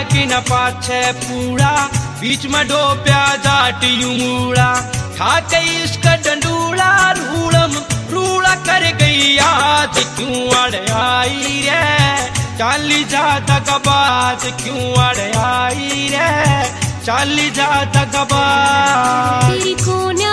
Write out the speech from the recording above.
कि न पाछे पूरा, बीच में डोप्या जाटी मूड़ा, खाके इसका डंडूड़ा रूड़म रूड़ा कर गई आज क्यों अड़ आई रे, चाली जाता कबाज क्यों अड़ आई रे, चाली जाता कबाज। तेरी कोन्या